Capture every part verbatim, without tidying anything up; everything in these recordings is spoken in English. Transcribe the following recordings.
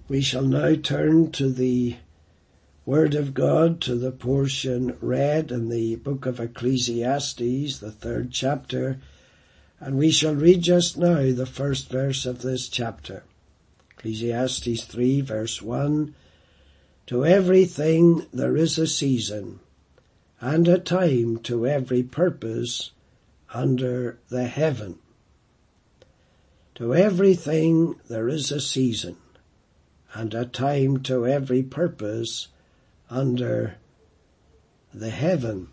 We shall now turn to the Word of God, to the portion read in the book of Ecclesiastes, the third chapter, and we shall read just now the first verse of this chapter. Ecclesiastes three, verse one, "To everything there is a season, and a time to every purpose under the heaven." To everything there is a season, and a time to every purpose under the heaven.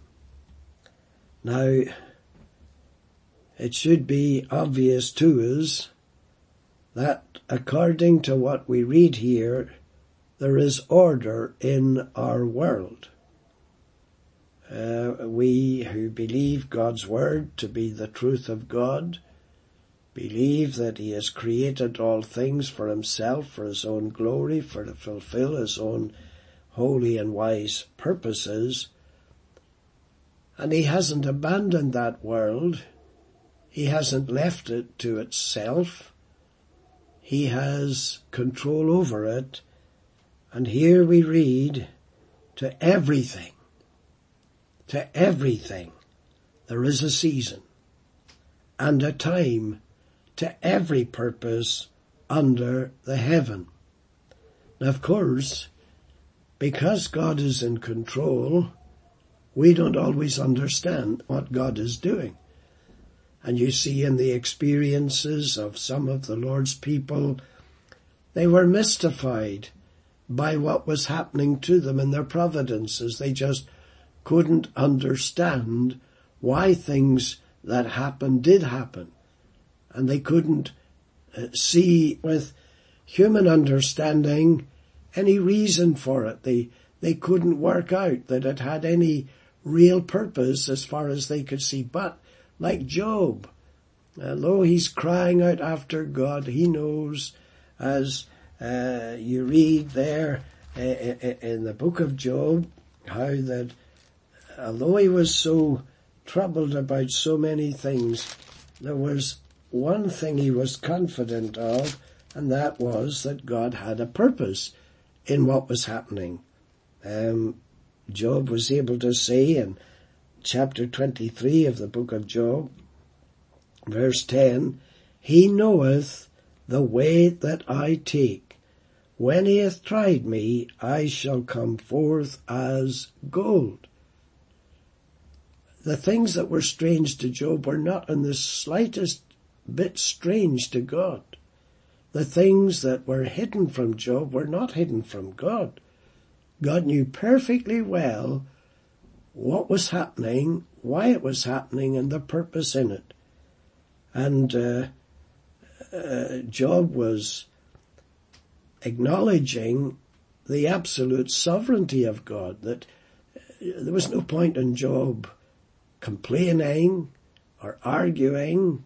Now, it should be obvious to us that according to what we read here, there is order in our world. Uh, we who believe God's word to be the truth of God, believe that he has created all things for himself, for his own glory, for to fulfill his own holy and wise purposes. And he hasn't abandoned that world. He hasn't left it to itself. He has control over it. And here we read, to everything, to everything, there is a season and a time to every purpose under the heaven. Now, of course, because God is in control, we don't always understand what God is doing. And you see in the experiences of some of the Lord's people, they were mystified by what was happening to them in their providences. They just couldn't understand why things that happened did happen. And they couldn't uh, see with human understanding any reason for it. They they couldn't work out that it had any real purpose as far as they could see. But like Job, although he's crying out after God, he knows, as uh, you read there uh, in the book of Job, how that although he was so troubled about so many things, there was one thing he was confident of, and that was that God had a purpose in what was happening. Um, Job was able to say in chapter twenty-three of the book of Job, verse ten, "He knoweth the way that I take. When he hath tried me, I shall come forth as gold." The things that were strange to Job were not in the slightest bit strange to God. The things that were hidden from Job were not hidden from God. God knew perfectly well what was happening, why it was happening, and the purpose in it. And uh, uh, Job was acknowledging the absolute sovereignty of God, that uh, there was no point in Job complaining or arguing,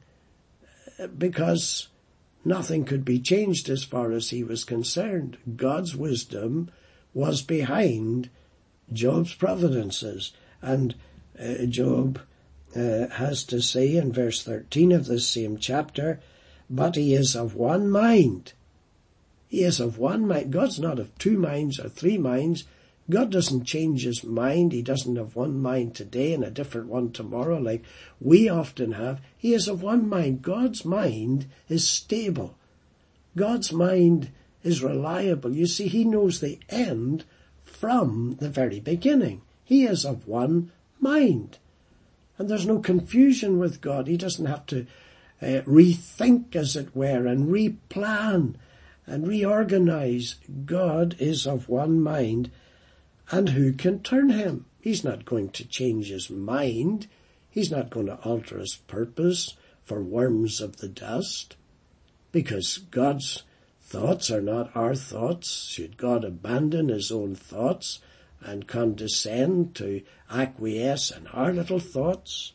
because nothing could be changed as far as he was concerned. God's wisdom was behind Job's providences. And uh, Job uh, has to say in verse thirteen of this same chapter, "But he is of one mind." He is of one mind. God's not of two minds or three minds. God doesn't change his mind. He doesn't have one mind today and a different one tomorrow like we often have. He is of one mind. God's mind is stable. God's mind is reliable. You see, he knows the end from the very beginning. He is of one mind. And there's no confusion with God. He doesn't have to uh, rethink, as it were, and replan and reorganize. God is of one mind. And who can turn him? He's not going to change his mind. He's not going to alter his purpose for worms of the dust. Because God's thoughts are not our thoughts. Should God abandon his own thoughts and condescend to acquiesce in our little thoughts?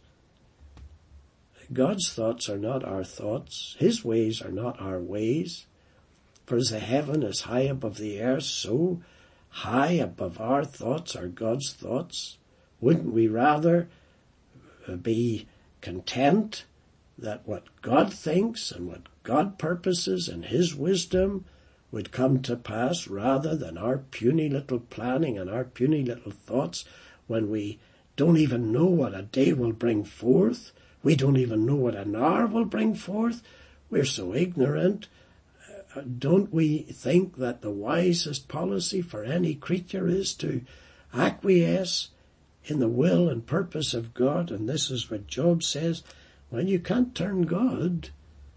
God's thoughts are not our thoughts. His ways are not our ways. For as the heaven is high above the earth, so high above our thoughts are God's thoughts. Wouldn't we rather be content that what God thinks and what God purposes in his wisdom would come to pass rather than our puny little planning and our puny little thoughts when we don't even know what a day will bring forth. We don't even know what an hour will bring forth. We're so ignorant. Uh, don't we think that the wisest policy for any creature is to acquiesce in the will and purpose of God? And this is what Job says. Well, you can't turn God.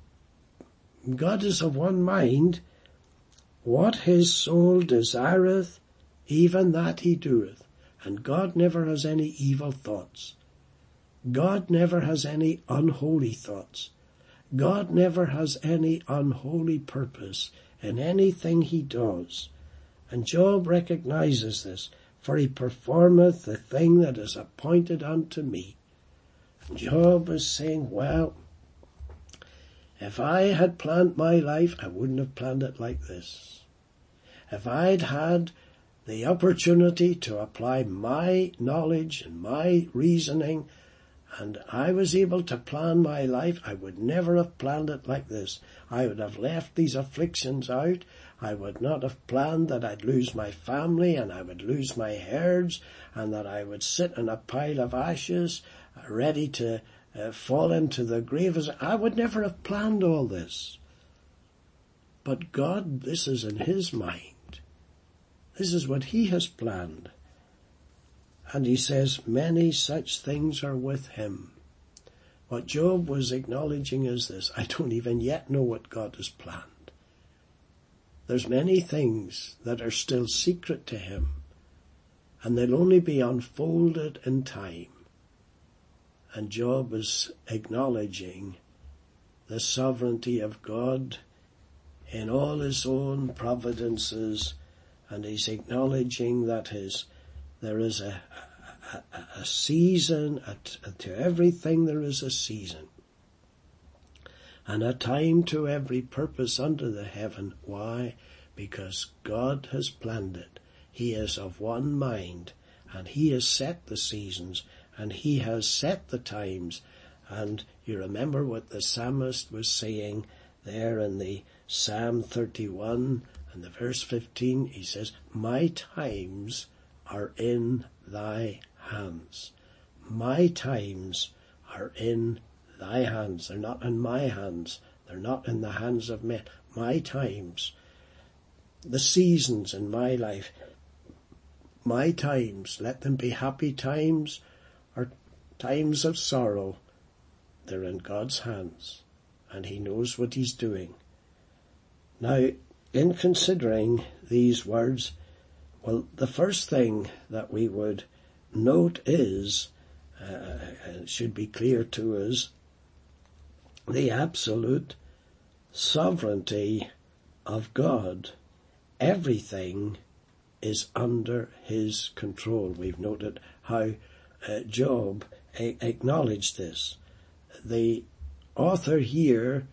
God is of one mind. What his soul desireth, even that he doeth. And God never has any evil thoughts. God never has any unholy thoughts. God never has any unholy purpose in anything he does. And Job recognizes this, for he performeth the thing that is appointed unto me. Job is saying, well, if I had planned my life, I wouldn't have planned it like this. If I'd had the opportunity to apply my knowledge and my reasoning, and I was able to plan my life, I would never have planned it like this. I would have left these afflictions out. I would not have planned that I'd lose my family and I would lose my herds and that I would sit in a pile of ashes ready to uh, fall into the grave. I would never have planned all this. But God, this is in his mind. This is what he has planned. And he says, many such things are with him. What Job was acknowledging is this: I don't even yet know what God has planned. There's many things that are still secret to him, and they'll only be unfolded in time. And Job is acknowledging the sovereignty of God in all his own providences, and he's acknowledging that his there is a, a, a season, a, to everything there is a season, and a time to every purpose under the heaven. Why? Because God has planned it. He is of one mind, and he has set the seasons, and he has set the times. And you remember what the psalmist was saying there in the Psalm thirty-one and the verse fifteen. He says, my times are in thy hands. My times are in thy hands. They're not in my hands. They're not in the hands of men. My times, the seasons in my life, my times, let them be happy times or times of sorrow, they're in God's hands, and he knows what he's doing. Now, in considering these words, well, the first thing that we would note is, uh, it should be clear to us, the absolute sovereignty of God. Everything is under his control. We've noted how uh, Job a- acknowledged this. The author here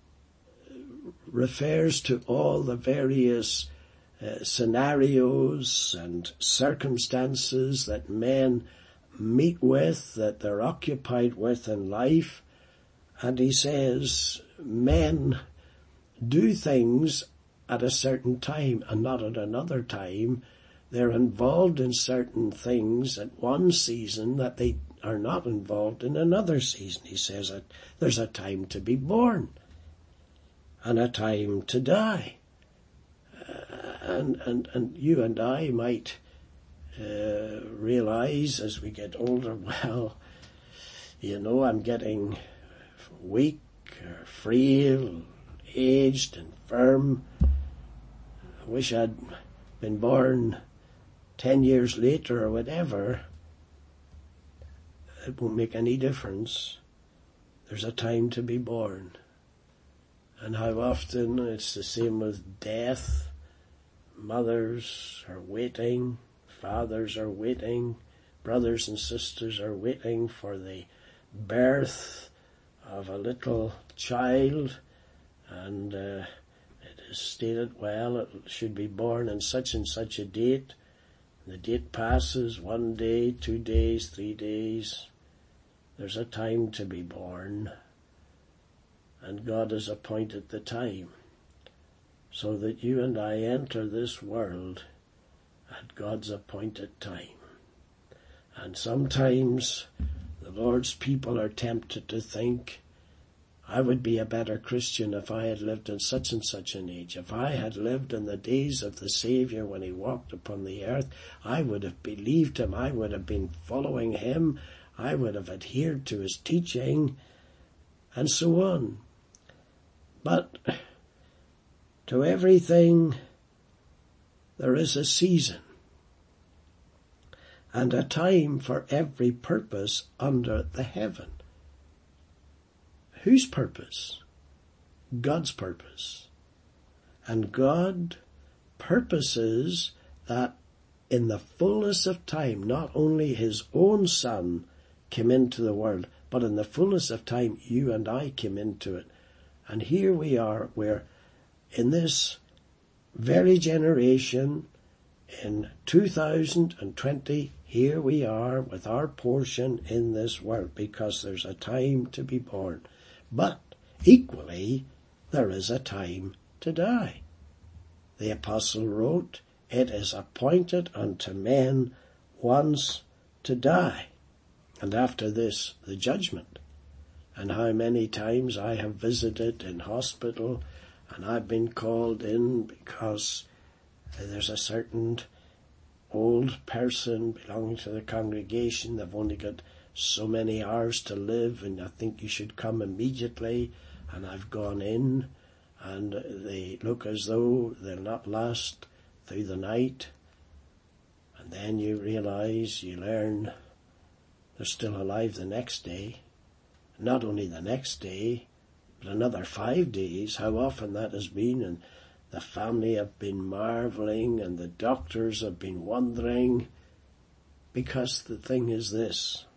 refers to all the various uh, scenarios and circumstances that men meet with, that they're occupied with in life. And he says men do things at a certain time and not at another time. They're involved in certain things at one season that they are not involved in another season. He says that there's a time to be born and a time to die. Uh, and, and, and you and I might uh, realize as we get older, well, you know, I'm getting weak or frail, aged, infirm. I wish I'd been born ten years later or whatever. It won't make any difference. There's a time to be born. And how often it's the same with death. Mothers are waiting, fathers are waiting, brothers and sisters are waiting for the birth of a little child, and uh, it is stated, well, it should be born on such and such a date. The date passes, one day, two days, three days. There's a time to be born, and God has appointed the time. so that you and I enter this world at God's appointed time. And sometimes the Lord's people are tempted to think, I would be a better Christian if I had lived in such and such an age. If I had lived in the days of the Saviour when he walked upon the earth, I would have believed him. I would have been following him. I would have adhered to his teaching, and so on. But to everything there is a season and a time for every purpose under the heaven. Whose purpose? God's purpose. And God purposes that in the fullness of time, not only his own Son came into the world, but in the fullness of time, you and I came into it. And here we are, where in this very generation, in two thousand twenty, here we are with our portion in this world, because there's a time to be born. But equally, there is a time to die. The apostle wrote, it is appointed unto men once to die, and after this the judgment. And how many times I have visited in hospital, and I've been called in because there's a certain old person belonging to the congregation. They've only got so many hours to live, and I think you should come immediately. And I've gone in, and they look as though they'll not last through the night. And then you realize, you learn, they're still alive the next day. Not only the next day, but another five days, how often that has been. And the family have been marveling, and the doctors have been wondering, because the thing is this: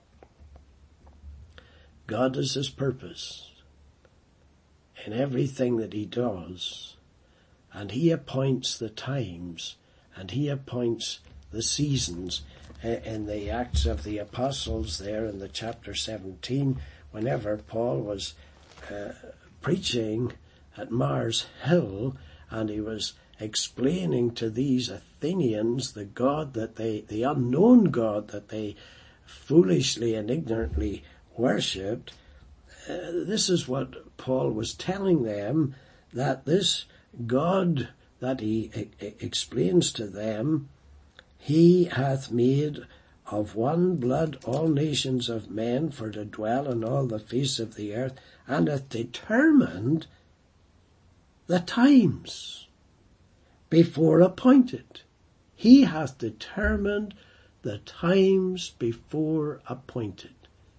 God is his purpose in everything that he does, and he appoints the times, and he appoints the seasons. In the Acts of the Apostles there in the chapter seventeen, whenever Paul was uh, preaching at Mars Hill, and he was explaining to these Athenians the God that they, the unknown God that they foolishly and ignorantly worshipped, uh, this is what Paul was telling them, that this God that he e- explains to them, he hath made of one blood all nations of men for to dwell on all the face of the earth, and hath determined the times before appointed. He hath determined the times before appointed.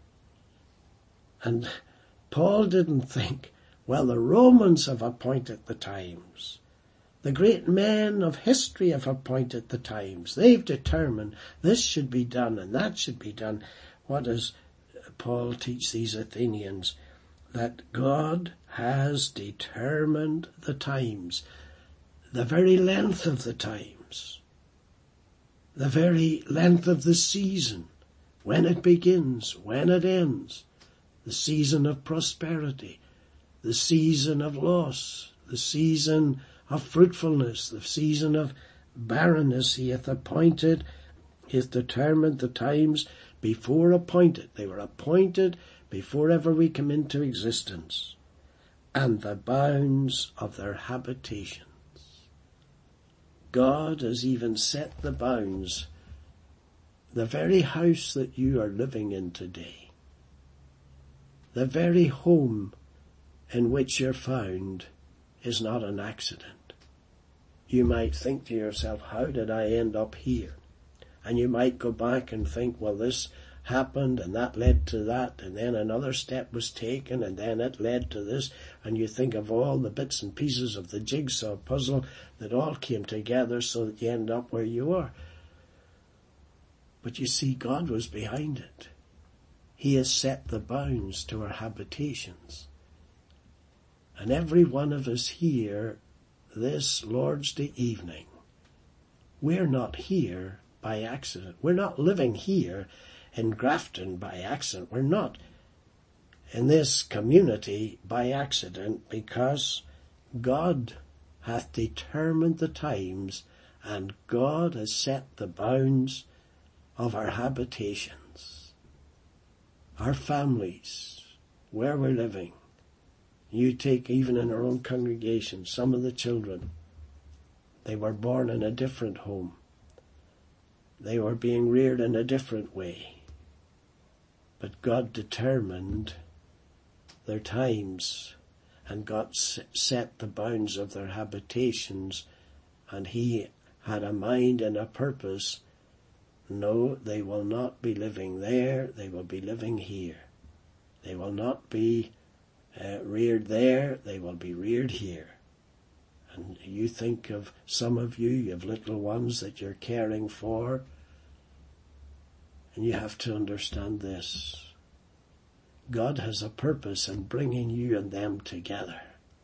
And Paul didn't think, well, the Romans have appointed the times. The great men of history have appointed the times. They've determined this should be done and that should be done. What does Paul teach these Athenians? That God has determined the times, the very length of the times, the very length of the season, when it begins, when it ends, the season of prosperity, the season of loss, the season of fruitfulness, the season of barrenness. He hath appointed, he hath determined the times before appointed. They were appointed before ever we come into existence, and the bounds of their habitations. God has even set the bounds, the very house that you are living in today, the very home in which you're found, is not an accident. You might think to yourself, how did I end up here? And you might go back and think, well, this happened and that led to that, and then another step was taken and then it led to this, and you think of all the bits and pieces of the jigsaw puzzle that all came together so that you end up where you are. But you see, God was behind it. He has set the bounds to our habitations. And every one of us here this Lord's Day evening, we're not here by accident. We're not living here in Grafton by accident. We're not in this community by accident, because God hath determined the times, and God has set the bounds of our habitations, our families, where we're living. You take even in our own congregation, some of the children, they were born in a different home. They were being reared in a different way. But God determined their times, and God set the bounds of their habitations, and He had a mind and a purpose. No, they will not be living there, they will be living here. They will not be uh, reared there, they will be reared here. And you think of some of you, you have little ones that you're caring for, and you have to understand this. God has a purpose in bringing you and them together.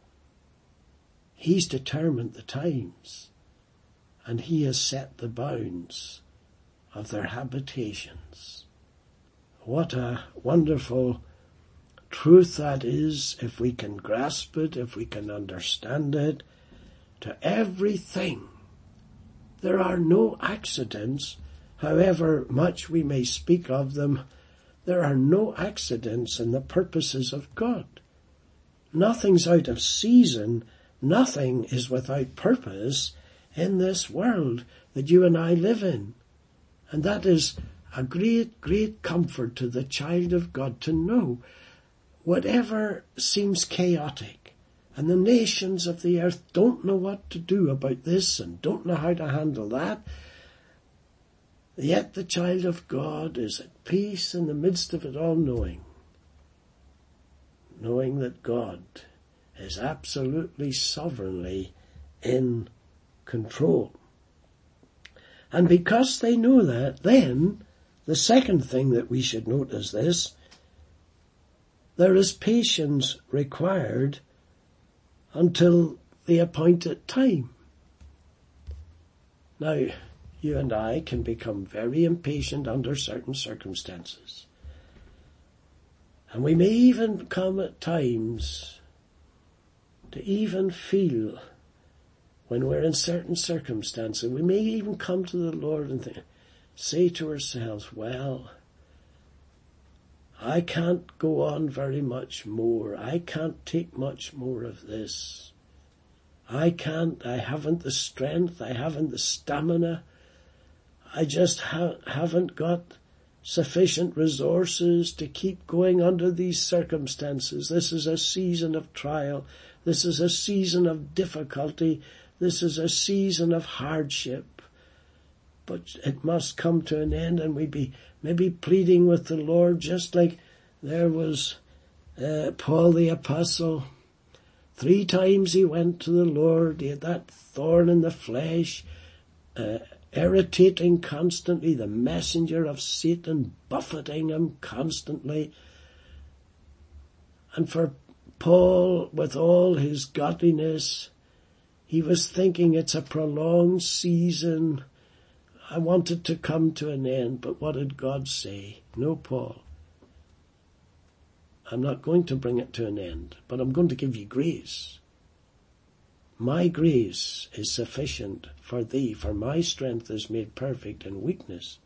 He's determined the times, and He has set the bounds of their habitations. What a wonderful truth that is, if we can grasp it, if we can understand it. To everything, there are no accidents, however much we may speak of them. There are no accidents in the purposes of God. Nothing's out of season. Nothing is without purpose in this world that you and I live in. And that is a great, great comfort to the child of God to know. Whatever seems chaotic, and the nations of the earth don't know what to do about this and don't know how to handle that, yet the child of God is at peace in the midst of it all, knowing, knowing that God is absolutely sovereignly in control. And because they know that, then the second thing that we should note is this: there is patience required until the appointed time. Now, you and I can become very impatient under certain circumstances. And we may even come at times to even feel, when we're in certain circumstances, we may even come to the Lord and think, say to ourselves, well, I can't go on very much more. I can't take much more of this. I can't, I haven't the strength, I haven't the stamina. I just ha- haven't got sufficient resources to keep going under these circumstances. This is a season of trial. This is a season of difficulty. This is a season of hardship. But it must come to an end, and we be maybe pleading with the Lord, just like there was uh, Paul the Apostle. Three times he went to the Lord. He had that thorn in the flesh, uh, irritating constantly, the messenger of Satan buffeting him constantly. And for Paul, with all his godliness, he was thinking, it's a prolonged season. I want it to come to an end. But what did God say? No, Paul, I'm not going to bring it to an end, but I'm going to give you grace. My grace is sufficient for thee, for my strength is made perfect in weakness.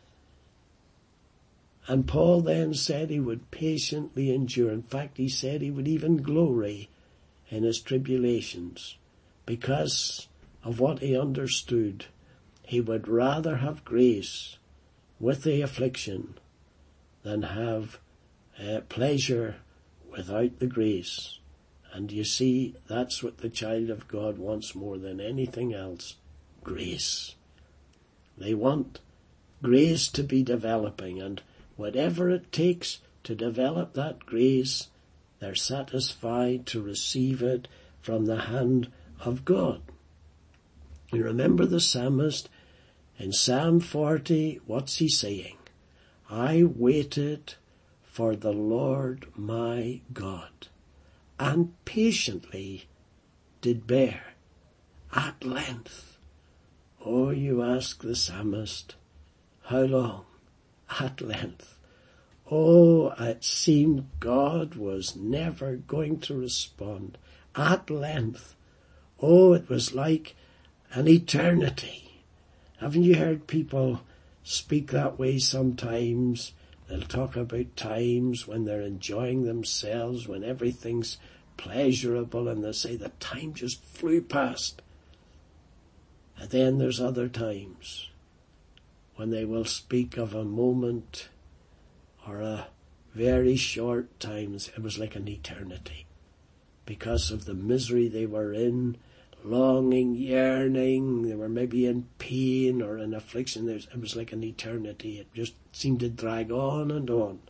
And Paul then said he would patiently endure. In fact, he said he would even glory in his tribulations, because of what he understood. He would rather have grace with the affliction than have uh, pleasure without the grace. And you see, that's what the child of God wants more than anything else: grace. They want grace to be developing, and whatever it takes to develop that grace, they're satisfied to receive it from the hand of God. You remember the psalmist in Psalm forty, what's he saying? I waited for the Lord my God, and patiently did bear. At length. Oh, you ask the psalmist, how long? At length. Oh, it seemed God was never going to respond. At length. Oh, it was like an eternity. Haven't you heard people speak that way sometimes? They'll talk about times when they're enjoying themselves, when everything's pleasurable, and they'll say the time just flew past. And then there's other times when they will speak of a moment or a very short time. It was like an eternity because of the misery they were in, longing, yearning. They were maybe in pain or in affliction. It was like an eternity. It just seemed to drag on and on.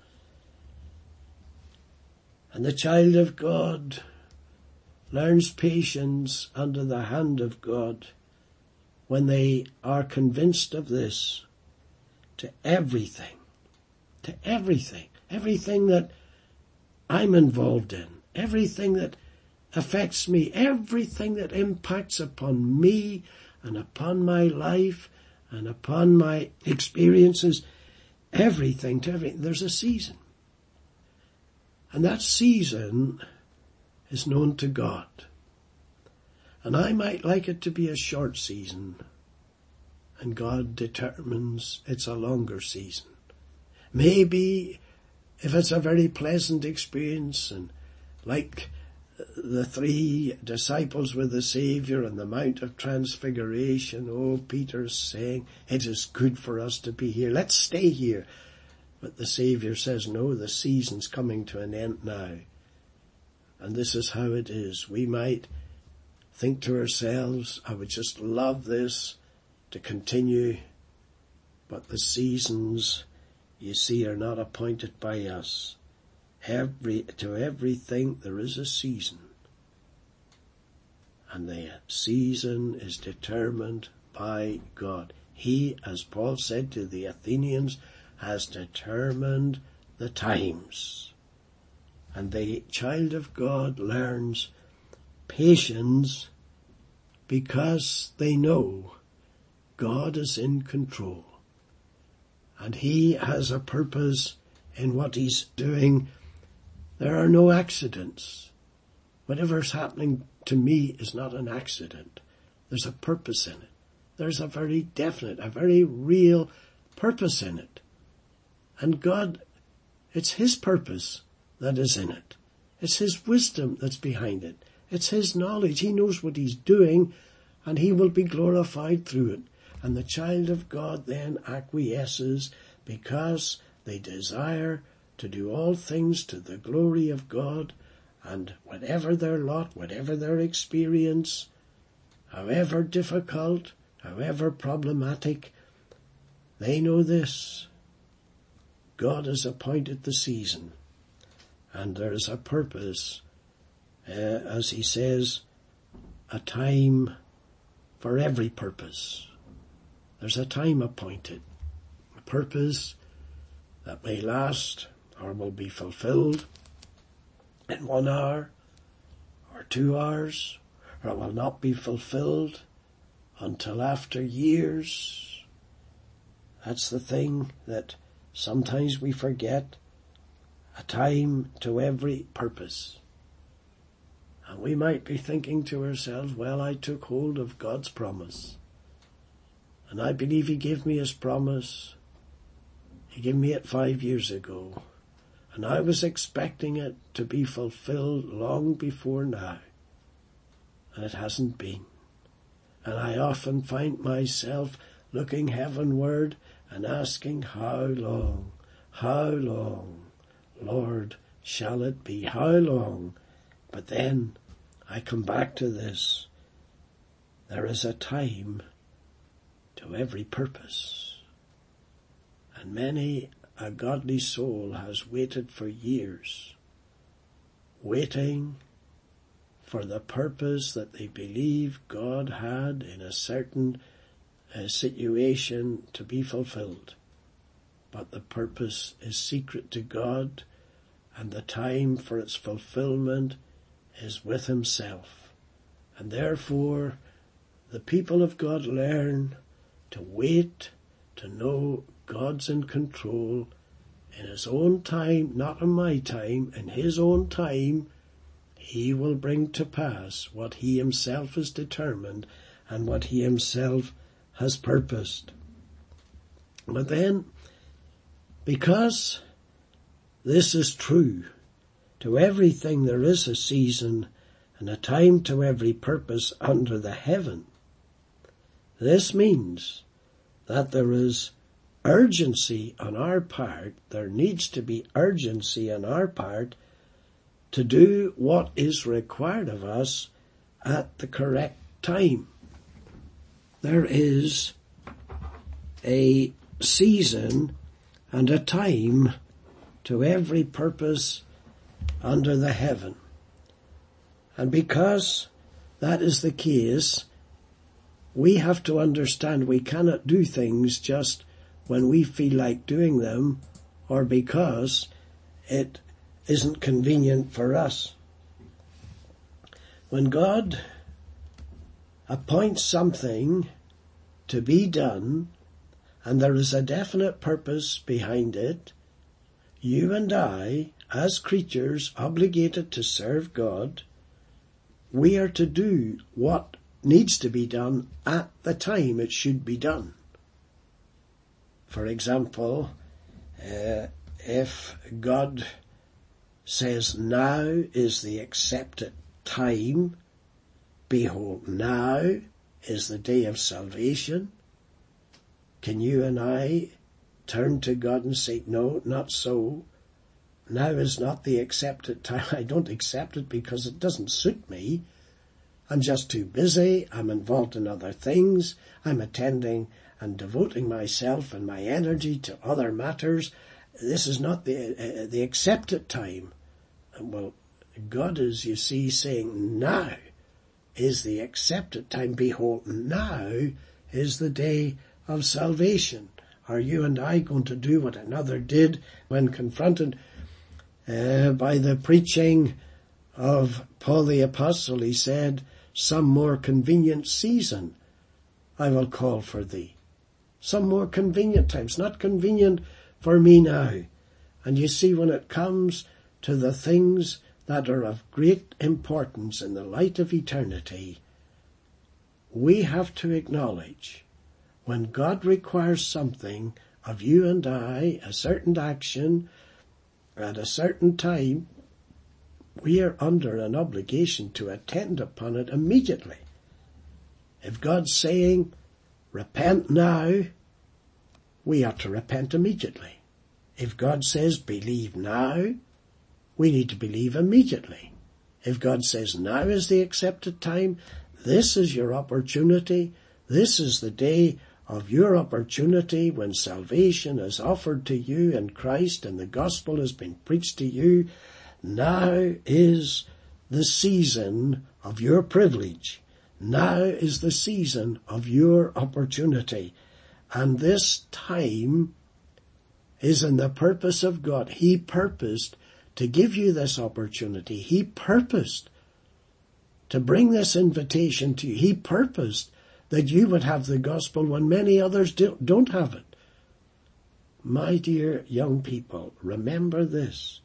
And the child of God learns patience under the hand of God when they are convinced of this, to everything, to everything, everything that I'm involved in, everything that affects me, everything that impacts upon me and upon my life and upon my experiences, everything to everything. There's a season. And that season is known to God. And I might like it to be a short season, and God determines it's a longer season. Maybe if it's a very pleasant experience, and like the three disciples with the Saviour on the Mount of Transfiguration, oh, Peter's saying, it is good for us to be here. Let's stay here. But the Saviour says, no, the season's coming to an end now. And this is how it is. We might think to ourselves, I would just love this to continue. But the seasons, you see, are not appointed by us. Every, to everything there is a season. And the season is determined by God. He, as Paul said to the Athenians, has determined the times. And the child of God learns patience because they know God is in control. And He has a purpose in what He's doing. There are no accidents. Whatever's happening to me is not an accident. There's a purpose in it. There's a very definite, a very real purpose in it. And God, it's His purpose that is in it. It's His wisdom that's behind it. It's His knowledge. He knows what He's doing, and He will be glorified through it. And the child of God then acquiesces because they desire to do all things to the glory of God, and whatever their lot, whatever their experience, however difficult, however problematic, they know this. God has appointed the season, and there is a purpose, uh, as He says, a time for every purpose. There's a time appointed, a purpose that may last or will be fulfilled in one hour or two hours, or it will not be fulfilled until after years. That's the thing that sometimes we forget, a time to every purpose. And we might be thinking to ourselves, well, I took hold of God's promise, and I believe He gave me His promise. He gave me it five years ago, and I was expecting it to be fulfilled long before now, and it hasn't been. And I often find myself looking heavenward and asking, how long, how long, Lord, shall it be? How long? But then I come back to this. There is a time to every purpose. And many a godly soul has waited for years, waiting for the purpose that they believe God had in a certain uh, situation to be fulfilled. But the purpose is secret to God, and the time for its fulfillment is with Himself. And therefore, the people of God learn to wait, to know God's in control in His own time, not in my time, in His own time. he will bring to pass what he himself has determined and what he himself has purposed. But then, because this is true, to everything there is a season and a time to every purpose under the heaven. This means that there is urgency on our part, there needs to be urgency on our part to do what is required of us at the correct time. There is a season and a time to every purpose under the heaven. And because that is the case, we have to understand we cannot do things just when we feel like doing them or because it isn't convenient for us. When God appoints something to be done and there is a definite purpose behind it, you and I, as creatures obligated to serve God, we are to do what needs to be done at the time it should be done. For example, uh, if God says now is the accepted time, behold, now is the day of salvation, can you and I turn to God and say, no, not so. Now is not the accepted time. I don't accept it because it doesn't suit me. I'm just too busy. I'm involved in other things. I'm attending and devoting myself and my energy to other matters. This is not the uh, the accepted time. Well, God is, you see, saying now is the accepted time. Behold, now is the day of salvation. Are you and I going to do what another did when confronted uh, by the preaching of Paul the Apostle? He said, some more convenient season I will call for thee. Some more convenient time. It's not convenient for me now. And you see, when it comes to the things that are of great importance in the light of eternity, we have to acknowledge when God requires something of you and I, a certain action at a certain time, we are under an obligation to attend upon it immediately. If God's saying, repent now, we ought to repent immediately. If God says, believe now, we need to believe immediately. If God says, now is the accepted time, this is your opportunity, this is the day of your opportunity when salvation is offered to you in Christ and the gospel has been preached to you, now is the season of your privilege. Now is the season of your opportunity. And this time is in the purpose of God. He purposed to give you this opportunity. He purposed to bring this invitation to you. He purposed that you would have the gospel when many others don't have it. My dear young people, remember this.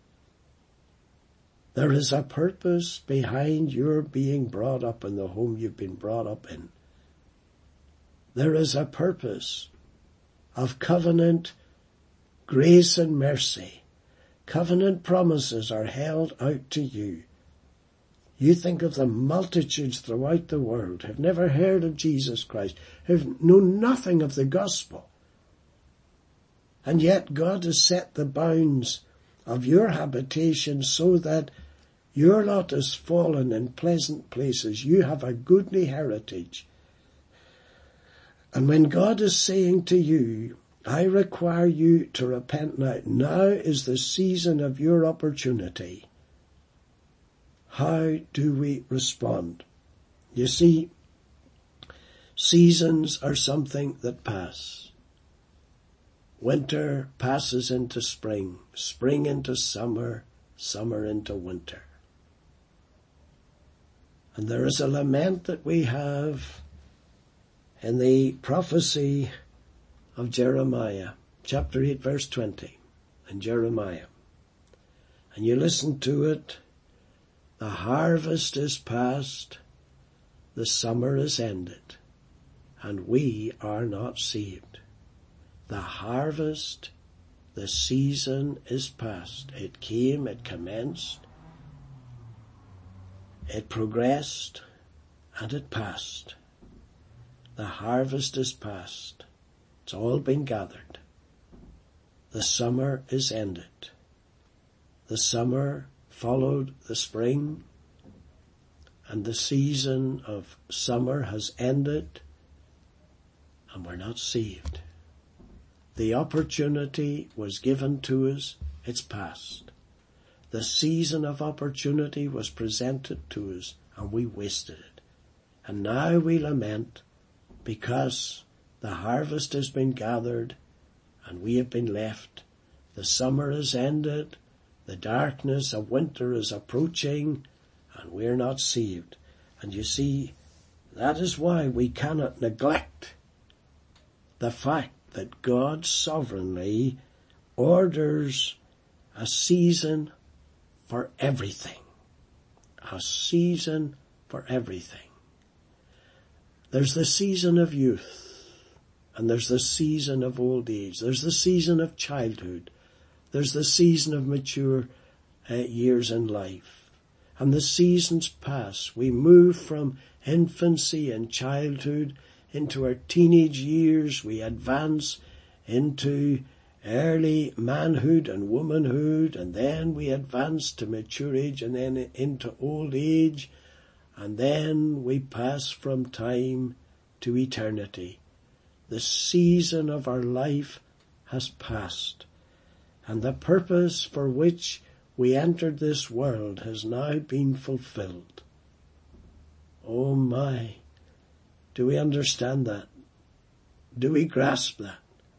There is a purpose behind your being brought up in the home you've been brought up in. There is a purpose of covenant grace and mercy. Covenant promises are held out to you. You think of the multitudes throughout the world who have never heard of Jesus Christ, who have known nothing of the gospel. And yet God has set the bounds of your habitation so that your lot is fallen in pleasant places. You have a goodly heritage. And when God is saying to you, I require you to repent now. Now is the season of your opportunity. How do we respond? You see, seasons are something that pass. Winter passes into spring, spring into summer, summer into winter. And there is a lament that we have in the prophecy of Jeremiah, chapter eight, verse twenty, in Jeremiah. And you listen to it, The harvest is past, the summer is ended, and we are not saved. The harvest, the season is past. It came, it commenced, it progressed, and it passed. The harvest is past. It's all been gathered. The summer is ended. The summer followed the spring, and the season of summer has ended, and we're not saved. The opportunity was given to us, it's past. The season of opportunity was presented to us, and we wasted it. And now we lament because the harvest has been gathered and we have been left. The summer is ended, the darkness of winter is approaching, and we're not saved. And you see, that is why we cannot neglect the fact that God sovereignly orders a season for everything. A season for everything. There's the season of youth, and there's the season of old age. There's the season of childhood. There's the season of mature uh, years in life. And the seasons pass. We move from infancy and childhood into our teenage years. We advance into early manhood and womanhood, and then we advance to mature age, and then into old age, and then we pass from time to eternity. The season of our life has passed, and the purpose for which we entered this world has now been fulfilled. Oh my, do we understand that? Do we grasp that?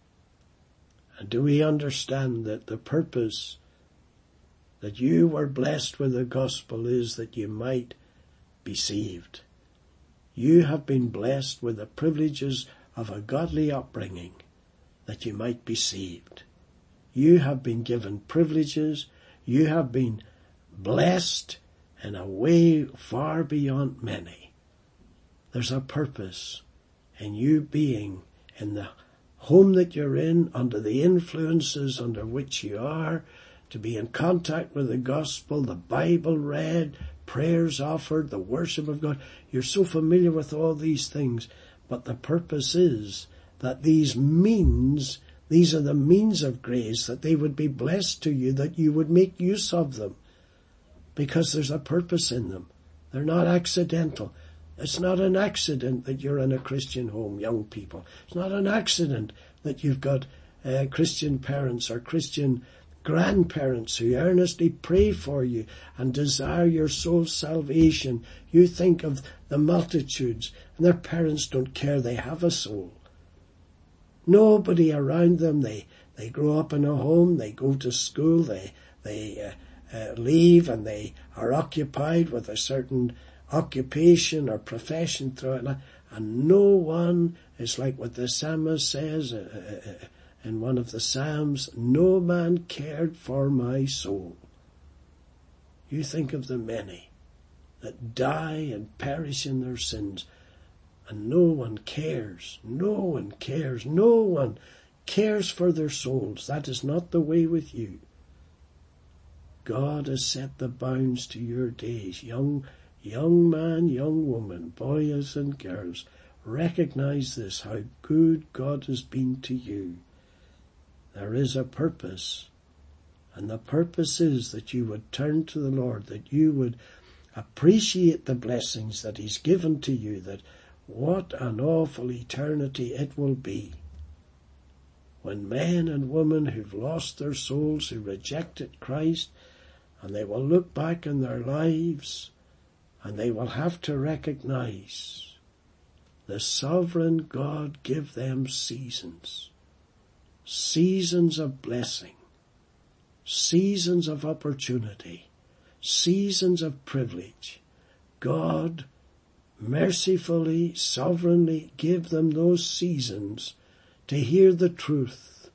And do we understand that the purpose that you were blessed with the gospel is that you might be saved? You have been blessed with the privileges of a godly upbringing that you might be saved. You have been given privileges. You have been blessed in a way far beyond many. There's a purpose in you being in the home that you're in, under the influences under which you are, to be in contact with the gospel, the Bible read, prayers offered, the worship of God. You're so familiar with all these things, but the purpose is that these means, these are the means of grace, that they would be blessed to you, that you would make use of them, because there's a purpose in them. They're not accidental. It's not an accident that you're in a Christian home, young people. It's not an accident that you've got uh, Christian parents or Christian grandparents who earnestly pray for you and desire your soul's salvation. You think of the multitudes, and their parents don't care they have a soul. Nobody around them, they, they grow up in a home, they go to school, they, they uh, uh, leave, and they are occupied with a certain occupation or profession throughout life, and no one is like what the psalmist says uh, uh, in one of the Psalms, no man cared for my soul. You think of the many that die and perish in their sins, and no one cares, no one cares, no one cares for their souls. That is not the way with you. God has set the bounds to your days. Young Young man, young woman, boys and girls, recognize this, how good God has been to you. There is a purpose, and the purpose is that you would turn to the Lord, that you would appreciate the blessings that He's given to you, that what an awful eternity it will be when men and women who've lost their souls, who rejected Christ, and they will look back in their lives, and they will have to recognize the sovereign God give them seasons. Seasons of blessing. Seasons of opportunity. Seasons of privilege. God mercifully, sovereignly give them those seasons to hear the truth.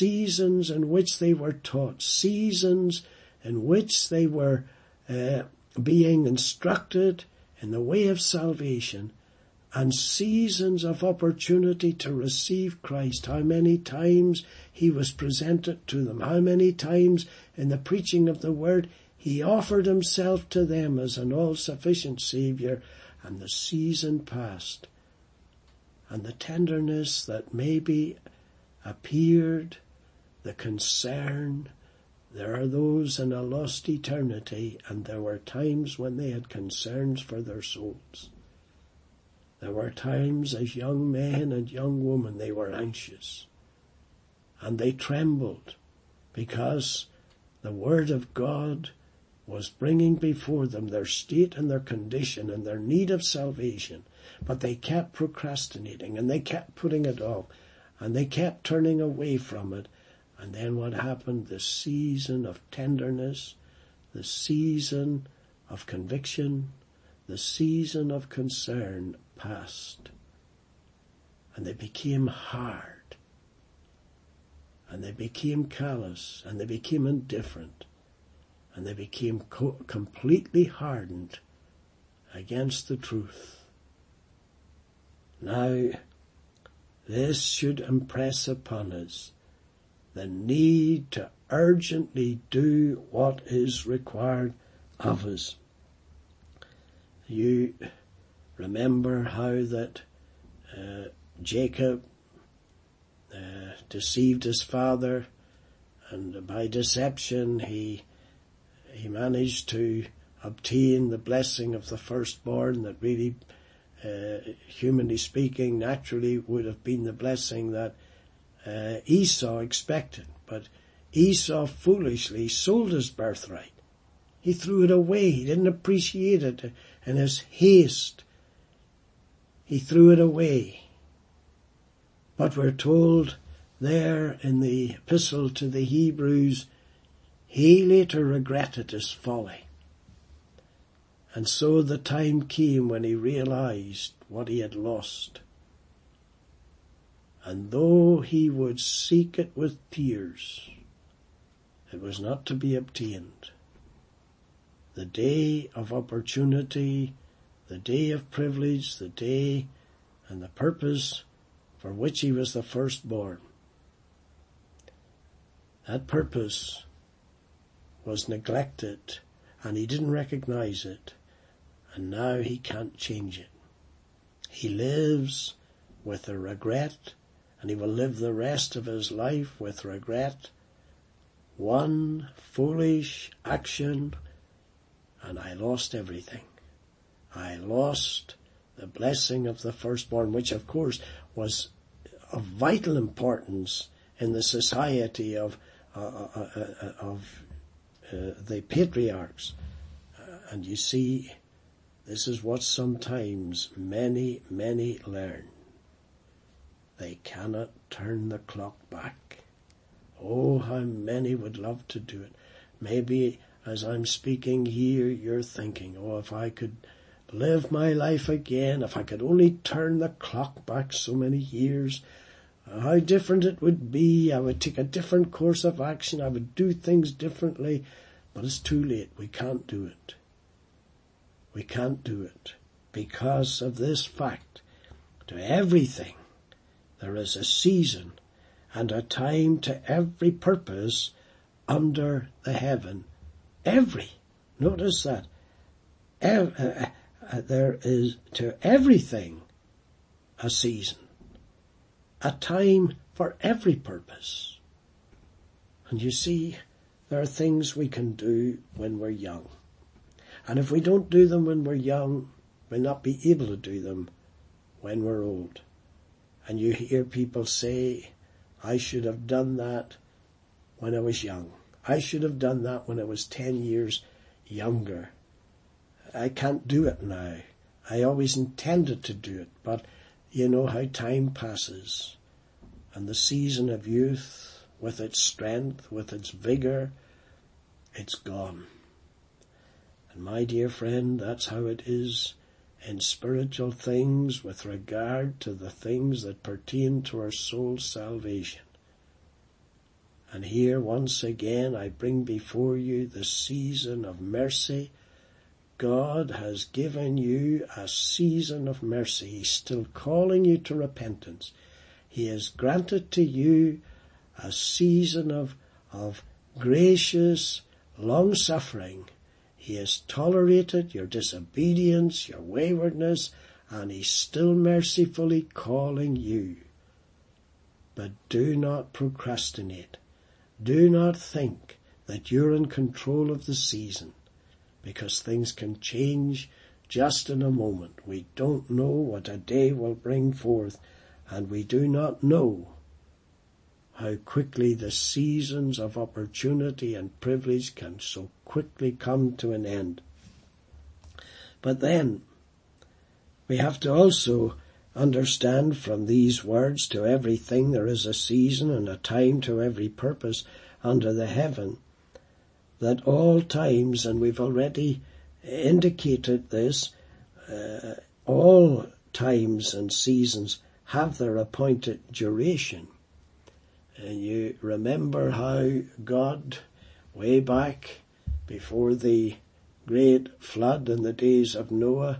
Seasons in which they were taught. Seasons in which they were uh, being instructed in the way of salvation, and seasons of opportunity to receive Christ. How many times he was presented to them. How many times in the preaching of the word he offered himself to them as an all-sufficient Saviour. And the season passed. And the tenderness that maybe appeared, the concern. There are those in a lost eternity, and there were times when they had concerns for their souls. There were times as young men and young women they were anxious, and they trembled because the Word of God was bringing before them their state and their condition and their need of salvation, but they kept procrastinating and they kept putting it off and they kept turning away from it. And then what happened? The season of tenderness, the season of conviction, the season of concern passed, and they became hard, and they became callous, and they became indifferent, and they became co- completely hardened against the truth. Now, this should impress upon us the need to urgently do what is required of us. You remember how that uh, Jacob uh, deceived his father, and by deception he he managed to obtain the blessing of the firstborn that really, uh, humanly speaking, naturally would have been the blessing that uh, Esau expected. But Esau foolishly sold his birthright. He threw it away. He didn't appreciate it. In his haste, he threw it away. But we're told there in the epistle to the Hebrews, he later regretted his folly. And so the time came when he realized what he had lost. And though he would seek it with tears, it was not to be obtained. The day of opportunity, the day of privilege, the day and the purpose for which he was the firstborn. That purpose was neglected, and he didn't recognize it, and now he can't change it. He lives with a regret, and he will live the rest of his life with regret. One foolish action, and I lost everything. I lost the blessing of the firstborn, which of course was of vital importance in the society of uh, uh, uh, of uh, the patriarchs. Uh, and you see, this is what sometimes many, many learn. They cannot turn the clock back. Oh, how many would love to do it. Maybe as I'm speaking here, you're thinking, oh, if I could live my life again, if I could only turn the clock back so many years, how different it would be. I would take a different course of action. I would do things differently. But it's too late. We can't do it. We can't do it because of this fact. To everything, there is a season and a time to every purpose under the heaven. Every. Notice that. Ev- uh, uh, there is to everything a season. A time for every purpose. And you see, there are things we can do when we're young. And if we don't do them when we're young, we'll not be able to do them when we're old. And you hear people say, I should have done that when I was young. I should have done that when I was ten years younger. I can't do it now. I always intended to do it, but you know how time passes, and the season of youth, with its strength, with its vigor, it's gone. And my dear friend, that's how it is in spiritual things with regard to the things that pertain to our soul's salvation. And here once again I bring before you the season of mercy God has given you a season of mercy. He's still calling you to repentance. He has granted to you a season of, of gracious long-suffering. He has tolerated your disobedience, your waywardness, and he's still mercifully calling you. But do not procrastinate. Do not think that you're in control of the season, because things can change just in a moment. We don't know what a day will bring forth, and we do not know how quickly the seasons of opportunity and privilege can so quickly come to an end. But then, we have to also understand from these words, to everything there is a season and a time to every purpose under the heaven, that all times, and we've already indicated this, uh, all times and seasons have their appointed duration. And you remember how God, way back before the great flood in the days of Noah,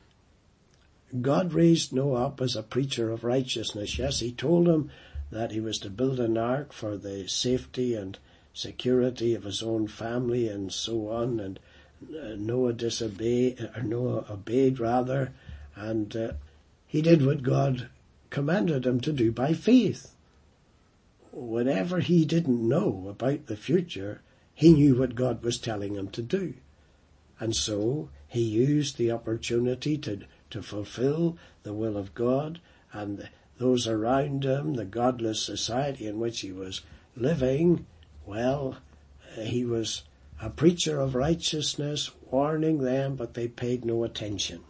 God raised Noah up as a preacher of righteousness. Yes, he told him that he was to build an ark for the safety and security of his own family and so on, and uh, Noah disobeyed, or Noah obeyed rather, and uh, he did what God commanded him to do by faith. Whatever he didn't know about the future, he knew what God was telling him to do. And so he used the opportunity to, to fulfill the will of God, and those around him, the godless society in which he was living, well, he was a preacher of righteousness, warning them, but they paid no attention.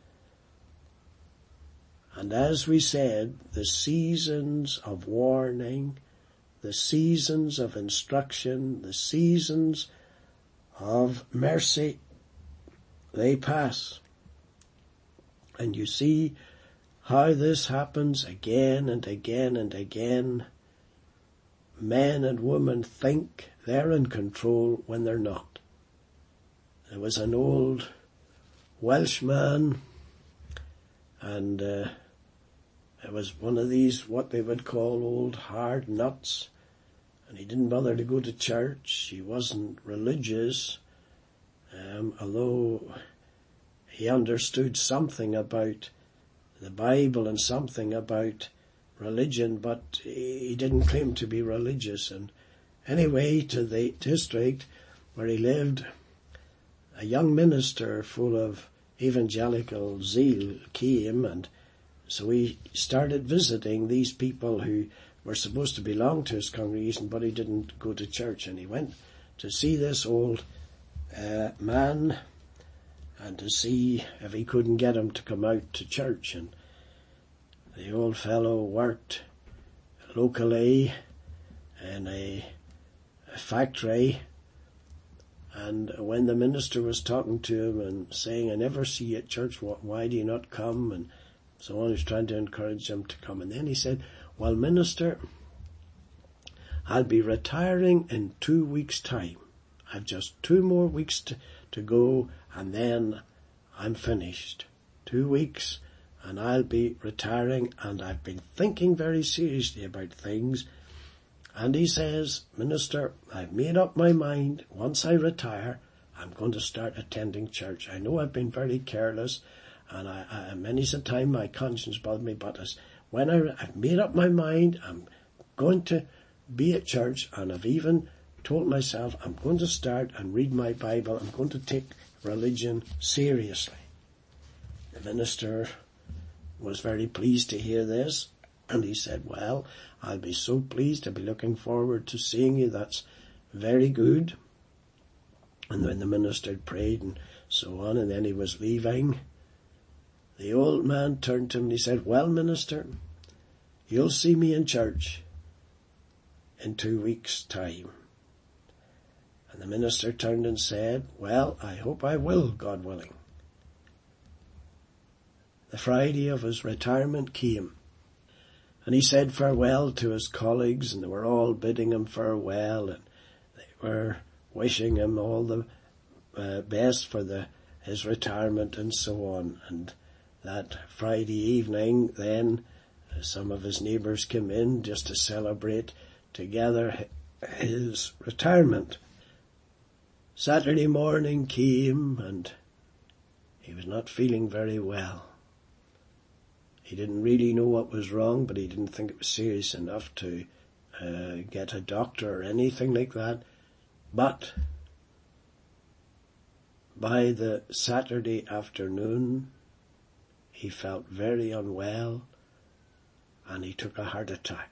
And as we said, the seasons of warning, the seasons of instruction, the seasons of mercy, they pass. And you see how this happens again and again and again. Men and women think they're in control when they're not. There was an old Welshman, and uh, it was one of these, what they would call old hard nuts, and he didn't bother to go to church. He wasn't religious, um, although he understood something about the Bible and something about religion, but he didn't claim to be religious. And anyway, to the district where he lived, a young minister full of evangelical zeal came, and so he started visiting these people who were supposed to belong to his congregation, but he didn't go to church. And he went to see this old uh, man and to see if he couldn't get him to come out to church. And the old fellow worked locally in a, a factory, and when the minister was talking to him and saying, "I never see you at church, why do you not come?" and so on, he was trying to encourage him to come. And then he said, "Well, minister, I'll be retiring in two weeks' time. I've just two more weeks to, to go, and then I'm finished. Two weeks, and I'll be retiring, and I've been thinking very seriously about things." And he says, "Minister, I've made up my mind. Once I retire, I'm going to start attending church. I know I've been very careless, and I, I many's a time my conscience bothered me, but as when I, I've made up my mind, I'm going to be at church, and I've even told myself I'm going to start and read my Bible. I'm going to take religion seriously." The minister was very pleased to hear this, and he said, "Well, I'll be so pleased. I'll be looking forward to seeing you. That's very good." And then the minister prayed and so on, and then he was leaving. The old man turned to him and he said, "Well, minister, you'll see me in church in two weeks' time." And the minister turned and said, "Well, I hope I will, God willing." The Friday of his retirement came, and he said farewell to his colleagues, and they were all bidding him farewell, and they were wishing him all the uh, best for the his retirement and so on. And that Friday evening then some of his neighbours came in just to celebrate together his retirement. Saturday morning came and he was not feeling very well. He didn't really know what was wrong, but he didn't think it was serious enough to uh, get a doctor or anything like that. But by the Saturday afternoon, he felt very unwell and he took a heart attack.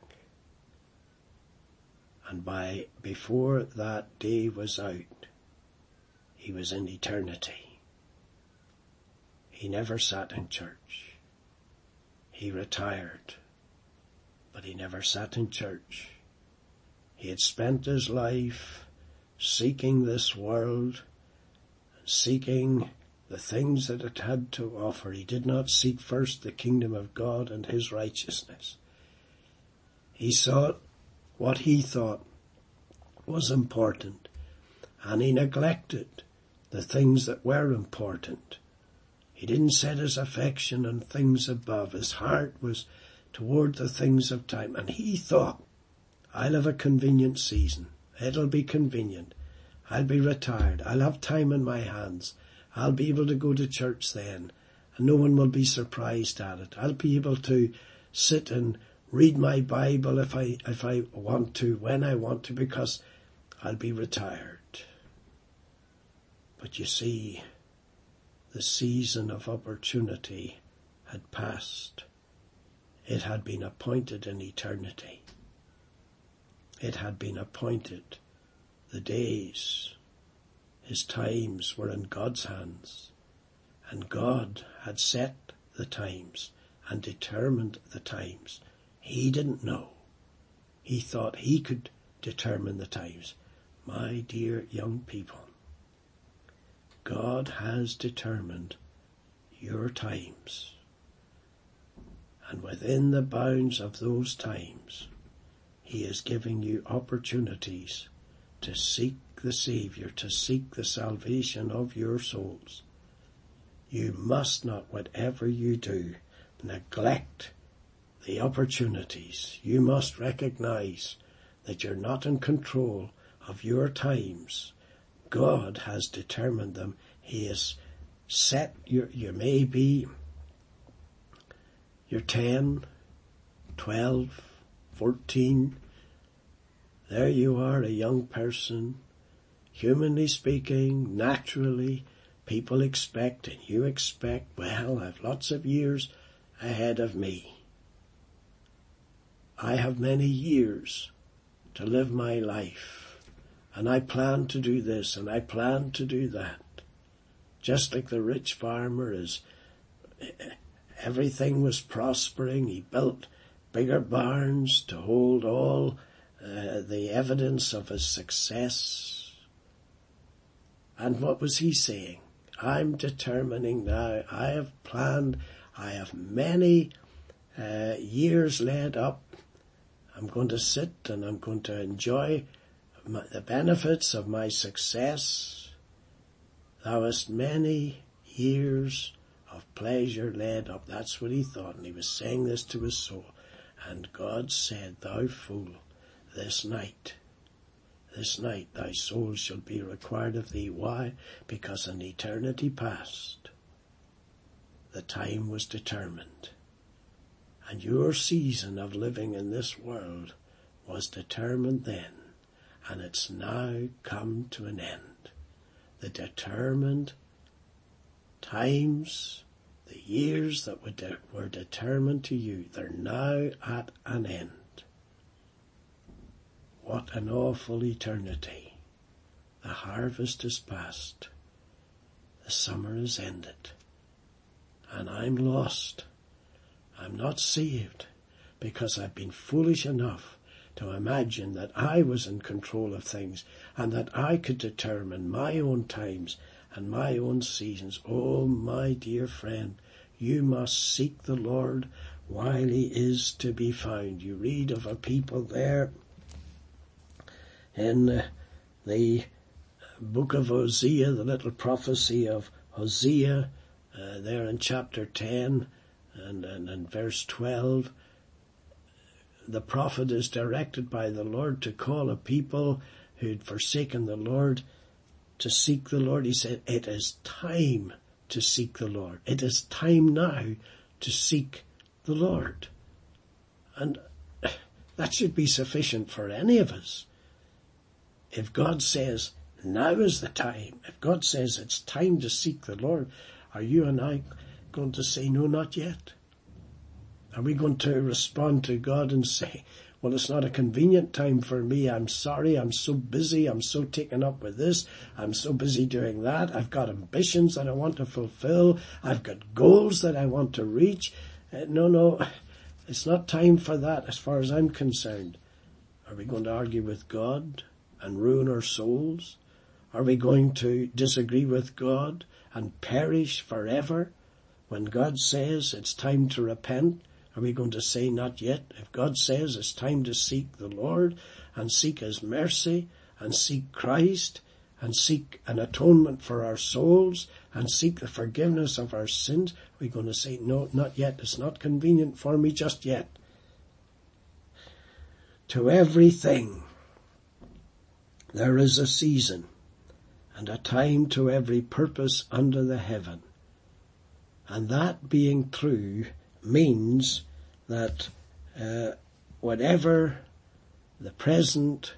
And by before that day was out, he was in eternity. He never sat in church. He retired, but he never sat in church. He had spent his life seeking this world, seeking the things that it had to offer. He did not seek first the kingdom of God and his righteousness. He sought what he thought was important, and he neglected the things that were important. He didn't set his affection on things above. His heart was toward the things of time, and he thought, I'll have a convenient season. It'll be convenient. I'll be retired. I'll have time in my hands. I'll be able to go to church then, and no one will be surprised at it. I'll be able to sit and read my Bible if I, if I want to, when I want to, because I'll be retired. But you see, the season of opportunity had passed. It had been appointed in eternity. It had been appointed. The days, his times were in God's hands, and God had set the times and determined the times. He didn't know. He thought he could determine the times. My dear young people, God has determined your times, and within the bounds of those times, he is giving you opportunities to seek the Saviour, to seek the salvation of your souls. You must not, whatever you do, neglect the opportunities. You must recognize that you're not in control of your times. God has determined them. He has set your, you may be, you're ten, twelve, fourteen. There you are, a young person. Humanly speaking, naturally, people expect, and you expect, well, I've lots of years ahead of me. I have many years to live my life, and I plan to do this, and I plan to do that. Just like the rich farmer, is everything was prospering. He built bigger barns to hold all uh, the evidence of his success. And what was he saying? I'm determining now. I have planned. I have many uh, years led up. I'm going to sit and I'm going to enjoy my, the benefits of my success. Thou hast many years of pleasure laid up. That's what he thought, and he was saying this to his soul. And God said, thou fool, this night, this night thy soul shall be required of thee. Why? Because in eternity past, the time was determined. And your season of living in this world was determined then, and it's now come to an end. The determined times, the years that were, de- were determined to you, they're now at an end. What an awful eternity. The harvest is past. The summer is ended. And I'm lost. I'm not saved because I've been foolish enough to imagine that I was in control of things and that I could determine my own times and my own seasons. Oh, my dear friend, you must seek the Lord while he is to be found. You read of a people there in the book of Hosea, the little prophecy of Hosea, uh, there in chapter ten and, and, and verse twelve, the prophet is directed by the Lord to call a people who'd forsaken the Lord to seek the Lord. He said, it is time to seek the Lord. It is time now to seek the Lord. And that should be sufficient for any of us. If God says, now is the time, if God says it's time to seek the Lord, are you and I going to say, no, not yet? Are we going to respond to God and say, well, it's not a convenient time for me. I'm sorry. I'm so busy. I'm so taken up with this. I'm so busy doing that. I've got ambitions that I want to fulfill. I've got goals that I want to reach. Uh, no, no, it's not time for that as far as I'm concerned. Are we going to argue with God and ruin our souls? Are we going to disagree with God and perish forever when God says it's time to repent? Are we going to say not yet? If God says it's time to seek the Lord and seek His mercy and seek Christ and seek an atonement for our souls and seek the forgiveness of our sins, are we going to say, no, not yet. It's not convenient for me just yet. To everything there is a season and a time to every purpose under the heaven. And that being true means that uh, whatever the present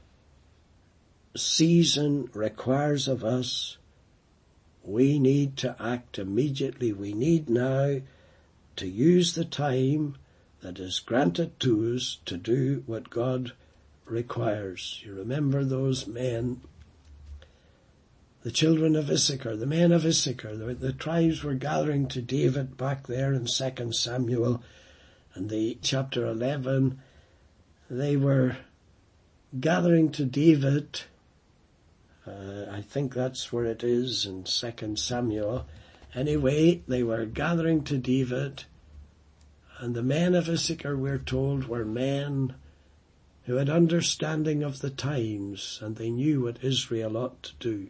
season requires of us, we need to act immediately. We need now to use the time that is granted to us to do what God requires. You remember those men, the children of Issachar, the men of Issachar, the, the tribes were gathering to David back there in Second Samuel and the chapter eleven. They were gathering to David. Uh, I think that's where it is in Second Samuel. Anyway, they were gathering to David, and the men of Issachar, we're told, were men who had understanding of the times, and they knew what Israel ought to do.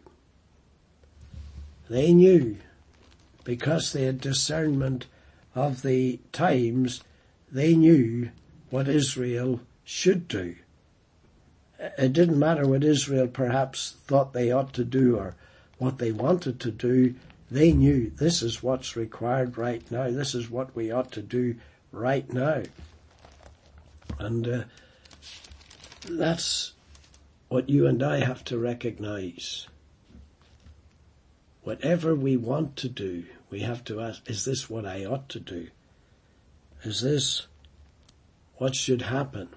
They knew, because they had discernment of the times, they knew what Israel should do. It didn't matter what Israel perhaps thought they ought to do or what they wanted to do. They knew this is what's required right now. This is what we ought to do right now. And uh, that's what you and I have to recognize. Whatever we want to do, we have to ask, is this what I ought to do? Is this what should happen?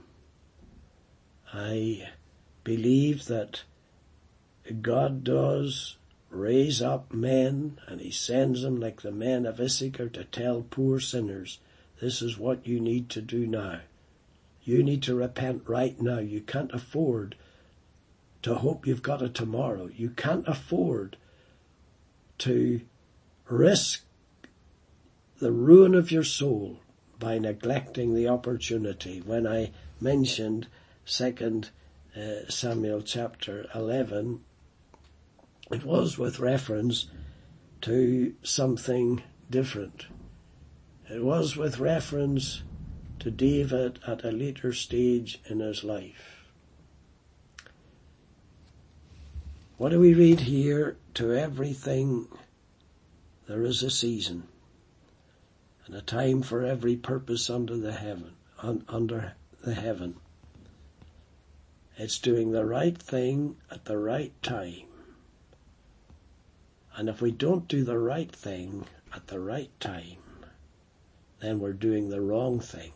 I believe that God does raise up men, and He sends them like the men of Issachar to tell poor sinners, this is what you need to do now. You need to repent right now. You can't afford to hope you've got a tomorrow. You can't afford to risk the ruin of your soul by neglecting the opportunity. When I mentioned Second uh, Samuel chapter eleven, it was with reference to something different. It was with reference to David at a later stage in his life. What do we read here? To everything there is a season and a time for every purpose under the heaven, un, under the heaven. It's doing the right thing at the right time. And if we don't do the right thing at the right time, then we're doing the wrong thing.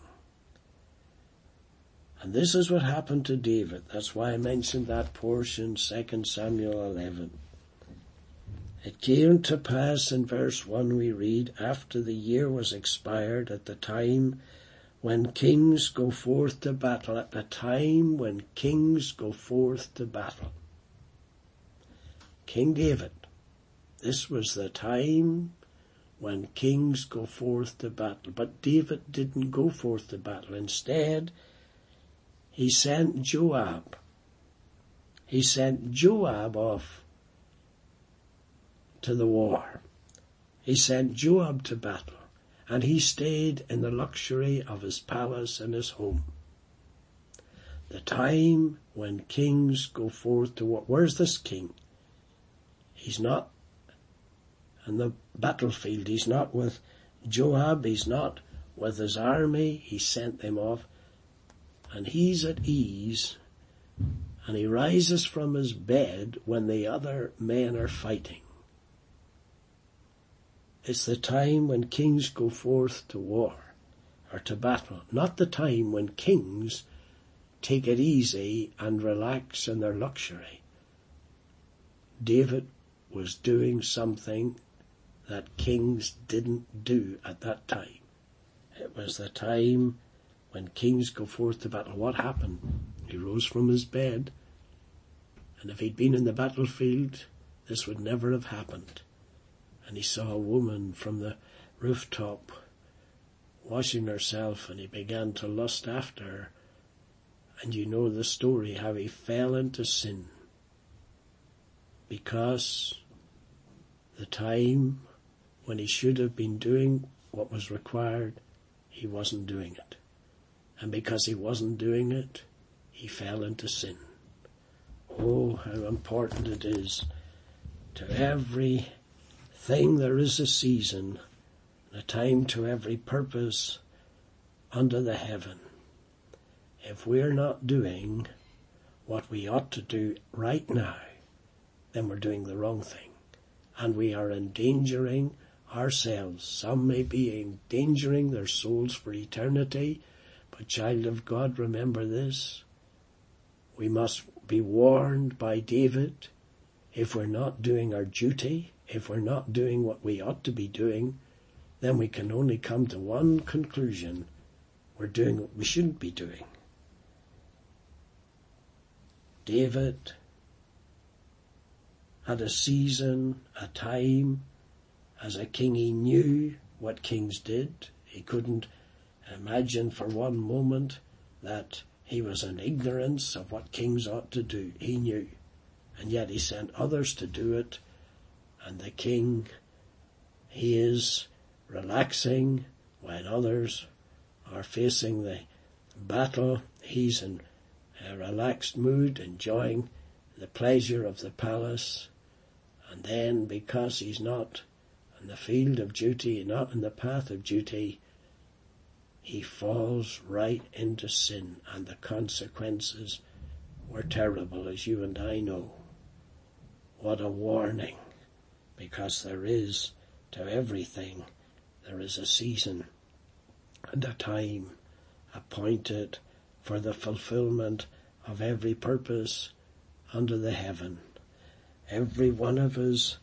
And this is what happened to David. That's why I mentioned that portion, Second Samuel eleven. It came to pass in verse one we read, after the year was expired, at the time when kings go forth to battle, at the time when kings go forth to battle. King David, this was the time when kings go forth to battle. But David didn't go forth to battle. Instead, he sent Joab. He sent Joab off to the war. He sent Joab to battle, and he stayed in the luxury of his palace and his home. The time when kings go forth to war. Where's this king? He's not in the battlefield. He's not with Joab. He's not with his army. He sent them off. And he's at ease. And he rises from his bed when the other men are fighting. It's the time when kings go forth to war or to battle. Not the time when kings take it easy and relax in their luxury. David was doing something that kings didn't do at that time. It was the time when kings go forth to battle. What happened? He rose from his bed, and if he'd been in the battlefield, this would never have happened. And he saw a woman from the rooftop washing herself, and he began to lust after her. And you know the story, how he fell into sin. Because the time when he should have been doing what was required, he wasn't doing it. And because he wasn't doing it, he fell into sin. Oh, how important it is. To every thing there is a season, a time to every purpose under the heaven. If we're not doing what we ought to do right now, then we're doing the wrong thing. And we are endangering ourselves. Some may be endangering their souls for eternity, but child of God, remember this. We must be warned by David. If we're not doing our duty, if we're not doing what we ought to be doing, then we can only come to one conclusion. We're doing what we shouldn't be doing. David had a season, a time. As a king, he knew what kings did. He couldn't imagine for one moment that he was in ignorance of what kings ought to do. He knew. And yet he sent others to do it. And the king, he is relaxing when others are facing the battle. He's in a relaxed mood, enjoying the pleasure of the palace. And then, because he's not in the field of duty, not in the path of duty, he falls right into sin, and the consequences were terrible, as you and I know. What a warning, because there is, to everything, there is a season and a time appointed for the fulfillment of every purpose under the heaven. Every one of us,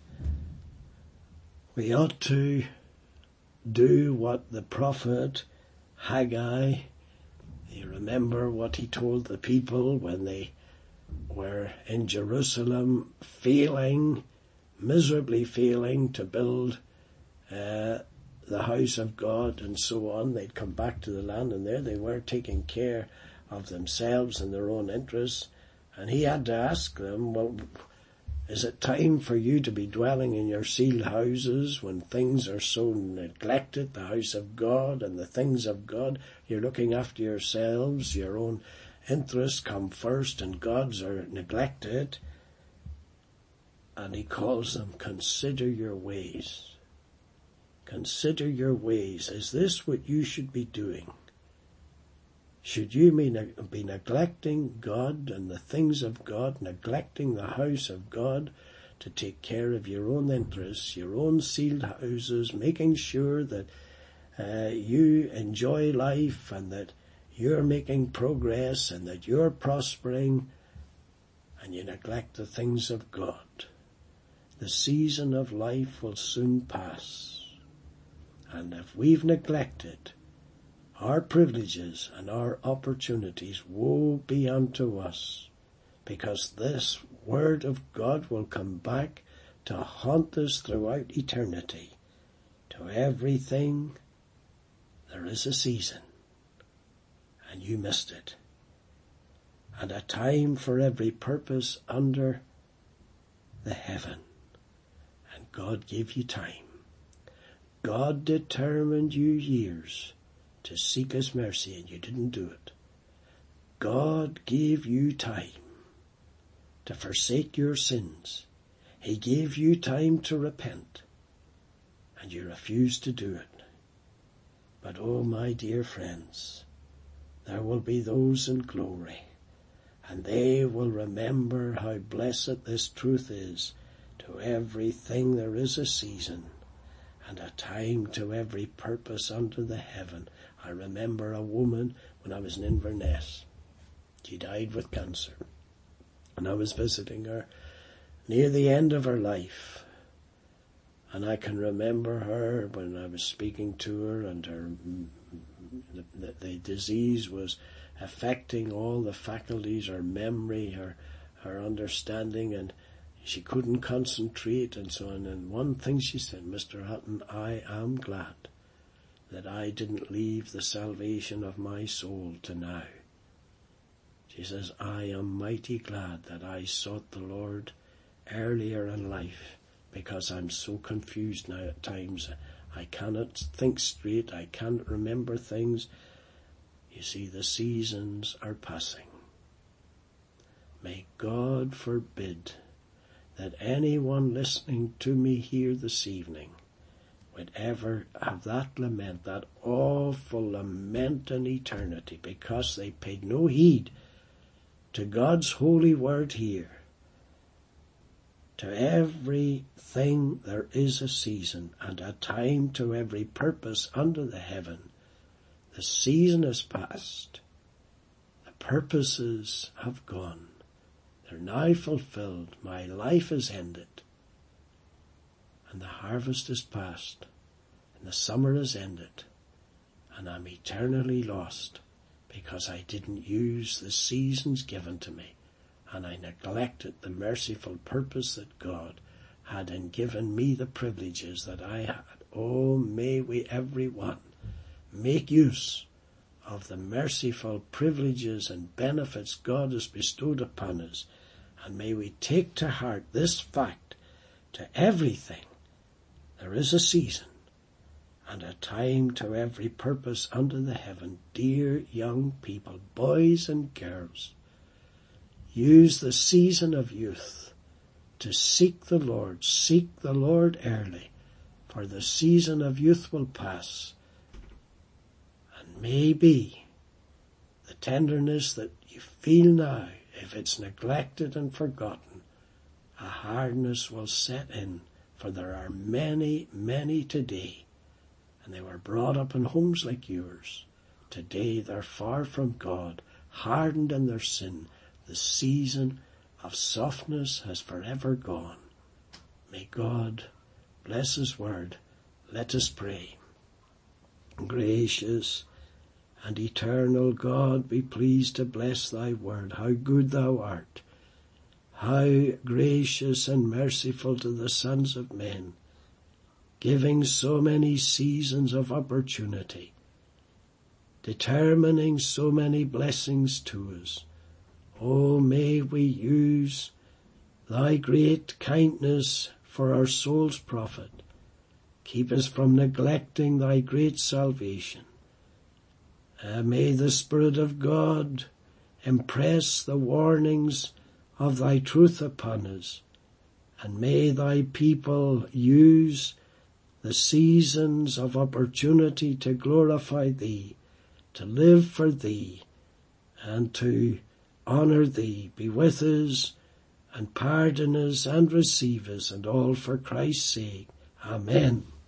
we ought to do what the prophet Haggai, you remember what he told the people when they were in Jerusalem, failing, miserably failing to build uh, the house of God and so on. They'd come back to the land, and there they were taking care of themselves and their own interests. And he had to ask them, well, is it time for you to be dwelling in your sealed houses when things are so neglected, the house of God and the things of God? You're looking after yourselves, your own interests come first, and God's are neglected. And he calls them, consider your ways. Consider your ways. Is this what you should be doing? Should you be, ne- be neglecting God and the things of God, neglecting the house of God to take care of your own interests, your own sealed houses, making sure that uh, you enjoy life and that you're making progress and that you're prospering, and you neglect the things of God? The season of life will soon pass. And if we've neglected our privileges and our opportunities, woe be unto us, because this word of God will come back to haunt us throughout eternity. To everything there is a season, and you missed it. And a time for every purpose under the heaven. And God gave you time. God determined you years to seek his mercy and you didn't do it. God gave you time to forsake your sins. He gave you time to repent, and you refused to do it. But oh, my dear friends, there will be those in glory, and they will remember how blessed this truth is. To everything there is a season, and a time to every purpose under the heaven. I remember a woman when I was in Inverness. She died with cancer, and I was visiting her near the end of her life. And I can remember her when I was speaking to her, and her the, the, the disease was affecting all the faculties, her memory, her her understanding, and she couldn't concentrate and so on. And one thing she said, Mister Hutton, I am glad that I didn't leave the salvation of my soul to now. She says, I am mighty glad that I sought the Lord earlier in life, because I'm so confused now at times. I cannot think straight. I can't remember things. You see, the seasons are passing. May God forbid that anyone listening to me here this evening would ever have that lament, that awful lament in eternity, because they paid no heed to God's holy word here. To everything there is a season, and a time to every purpose under the heaven. The season is past. The purposes have gone. They're now fulfilled. My life is ended. And the harvest is past. And the summer is ended. And I'm eternally lost, because I didn't use the seasons given to me, and I neglected the merciful purpose that God had in giving me the privileges that I had. Oh, may we every one make use of the merciful privileges and benefits God has bestowed upon us, and may we take to heart this fact: to everything there is a season, and a time to every purpose under the heaven. Dear young people, boys and girls, use the season of youth to seek the Lord. Seek the Lord early, for the season of youth will pass. And maybe the tenderness that you feel now, if it's neglected and forgotten, a hardness will set in, for there are many, many today, and they were brought up in homes like yours. Today they're far from God, hardened in their sin. The season of softness has forever gone. May God bless his word. Let us pray. Gracious and eternal God, be pleased to bless thy word. How good thou art. How gracious and merciful to the sons of men, giving so many seasons of opportunity, determining so many blessings to us. Oh, may we use thy great kindness for our soul's profit. Keep us from neglecting thy great salvation. Uh, may the Spirit of God impress the warnings of thy truth upon us, and may thy people use the seasons of opportunity to glorify thee, to live for thee, and to honour thee. Be with us, and pardon us, and receive us, and all for Christ's sake. Amen.